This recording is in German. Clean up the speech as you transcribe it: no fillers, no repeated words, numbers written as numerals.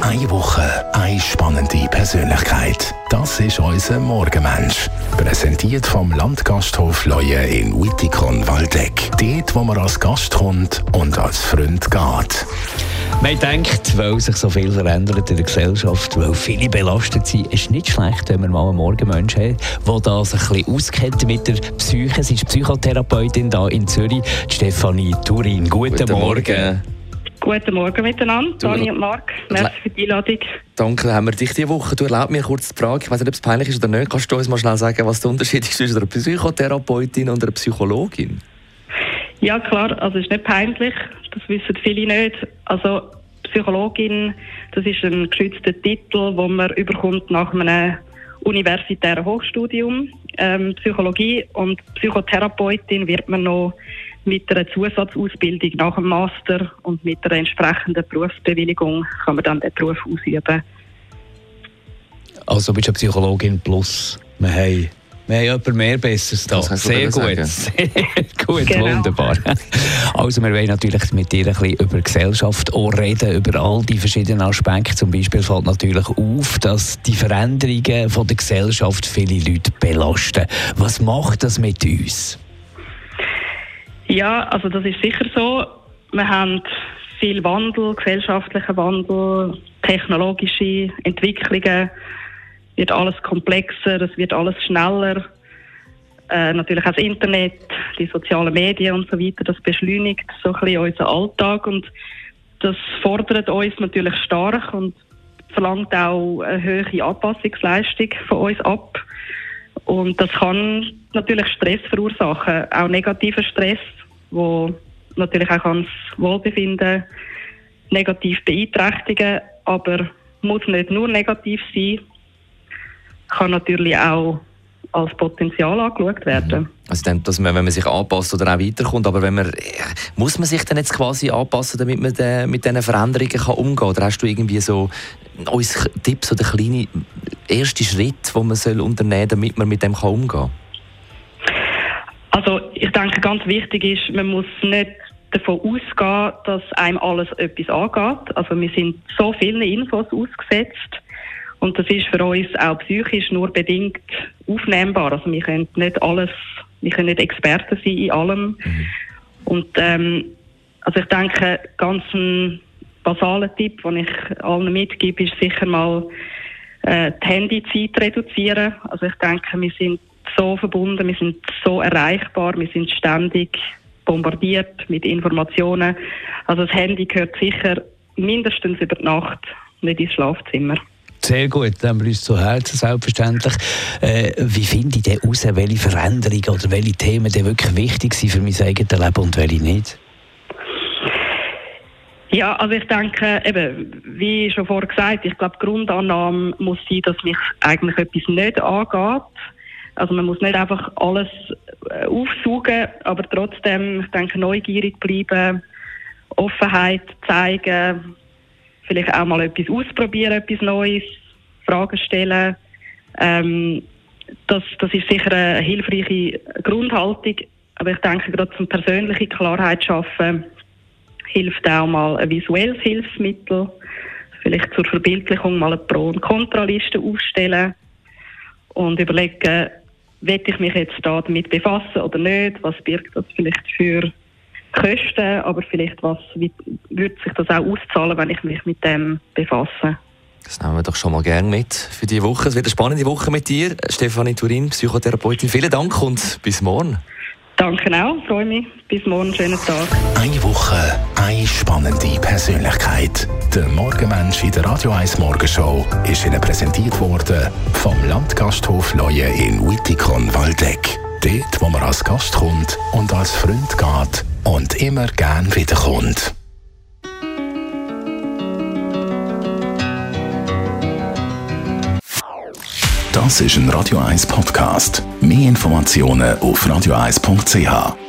Eine Woche, eine spannende Persönlichkeit. Das ist unser Morgenmensch. Präsentiert vom Landgasthof Leue in Wittikon-Waldeck. Dort, wo man als Gast kommt und als Freund geht. Man denkt, weil sich so viel verändert in der Gesellschaft, weil viele belastet sind, ist nicht schlecht, wenn wir mal einen Morgenmensch haben, der da sich ein bisschen auskennt mit der Psyche. Sie ist Psychotherapeutin hier in Zürich, Stefanie Turin. Guten Morgen. Guten Morgen miteinander, Dani und Marc. Merci für die Einladung. Danke, haben wir dich diese Woche. Du erlaubst mir kurz die Frage, ich weiß nicht, ob es peinlich ist oder nicht. Kannst du uns mal schnell sagen, was der Unterschied ist zwischen einer Psychotherapeutin und einer Psychologin? Ja klar, also es ist nicht peinlich, das wissen viele nicht. Also Psychologin, das ist ein geschützter Titel, den man überkommt nach einem universitären Hochstudium. Psychologie und Psychotherapeutin wird man noch mit einer Zusatzausbildung nach dem Master und mit einer entsprechenden Berufsbewilligung kann man dann den Beruf ausüben. Also bist du eine Psychologin plus wir haben jemand mehr Besseres da. Sehr gut, sehr gut, genau. Wunderbar. Also wir wollen natürlich mit dir ein bisschen über Gesellschaft auch reden, über all die verschiedenen Aspekte. Zum Beispiel fällt natürlich auf, dass die Veränderungen von der Gesellschaft viele Leute belasten. Was macht das mit uns? Ja, also das ist sicher so. Wir haben viel Wandel, gesellschaftlichen Wandel, technologische Entwicklungen. Es wird alles komplexer, es wird alles schneller. Natürlich auch das Internet, die sozialen Medien und so weiter, das beschleunigt so ein bisschen unseren Alltag und das fordert uns natürlich stark und verlangt auch eine hohe Anpassungsleistung von uns ab. Und das kann natürlich Stress verursachen, auch negativer Stress, wo natürlich auch das Wohlbefinden negativ beeinträchtigen, aber muss nicht nur negativ sein, kann natürlich auch als Potenzial angeschaut werden. Also ich denke, dass man, wenn man sich anpasst oder auch weiterkommt, aber muss man sich dann jetzt quasi anpassen, damit man mit diesen Veränderungen umgehen kann? Oder hast du irgendwie so uns Tipps oder kleine erste Schritte, die man unternehmen soll, damit man mit dem umgehen kann? Also ich denke, ganz wichtig ist, man muss nicht davon ausgehen, dass einem alles etwas angeht. Also wir sind so vielen Infos ausgesetzt und das ist für uns auch psychisch nur bedingt aufnehmbar. Also wir können nicht Experten sein in allem. Und also ich denke, ganz ein basaler Tipp, den ich allen mitgebe, ist sicher mal die Handyzeit reduzieren. Also ich denke, wir sind so verbunden, wir sind so erreichbar, wir sind ständig bombardiert mit Informationen. Also das Handy gehört sicher mindestens über die Nacht nicht ins Schlafzimmer. Sehr gut, dann haben wir uns zu Herzen, selbstverständlich. Wie finde ich denn heraus, welche Veränderungen oder welche Themen denn wirklich wichtig sind für mein eigenes Leben und welche nicht? Ja, also ich denke, eben, wie schon vorher gesagt, ich glaube, die Grundannahme muss sein, dass mich eigentlich etwas nicht angeht. Also man muss nicht einfach alles aufsaugen, aber trotzdem, ich denke, neugierig bleiben, Offenheit zeigen, vielleicht auch mal etwas ausprobieren, etwas Neues, Fragen stellen. Das ist sicher eine hilfreiche Grundhaltung. Aber ich denke, gerade zum persönliche Klarheit schaffen, hilft auch mal ein visuelles Hilfsmittel. Vielleicht zur Verbildlichung mal eine Pro- und Kontraliste aufstellen und überlegen, will ich mich jetzt damit befassen oder nicht? Was birgt das vielleicht für Kosten? Aber vielleicht, wie würde sich das auch auszahlen, wenn ich mich mit dem befasse? Das nehmen wir doch schon mal gerne mit für diese Woche. Es wird eine spannende Woche mit dir, Stefanie Turin, Psychotherapeutin. Vielen Dank und bis morgen. Danke auch, freue mich. Bis morgen, schönen Tag. Eine Woche, eine spannende Persönlichkeit. Der Morgenmensch in der Radio 1 Morgenshow ist Ihnen präsentiert worden vom Landgasthof Leue in Wittikon-Waldeck. Dort, wo man als Gast kommt und als Freund geht und immer gern wiederkommt. Das ist ein Radio 1 Podcast. Mehr Informationen auf radio1.ch.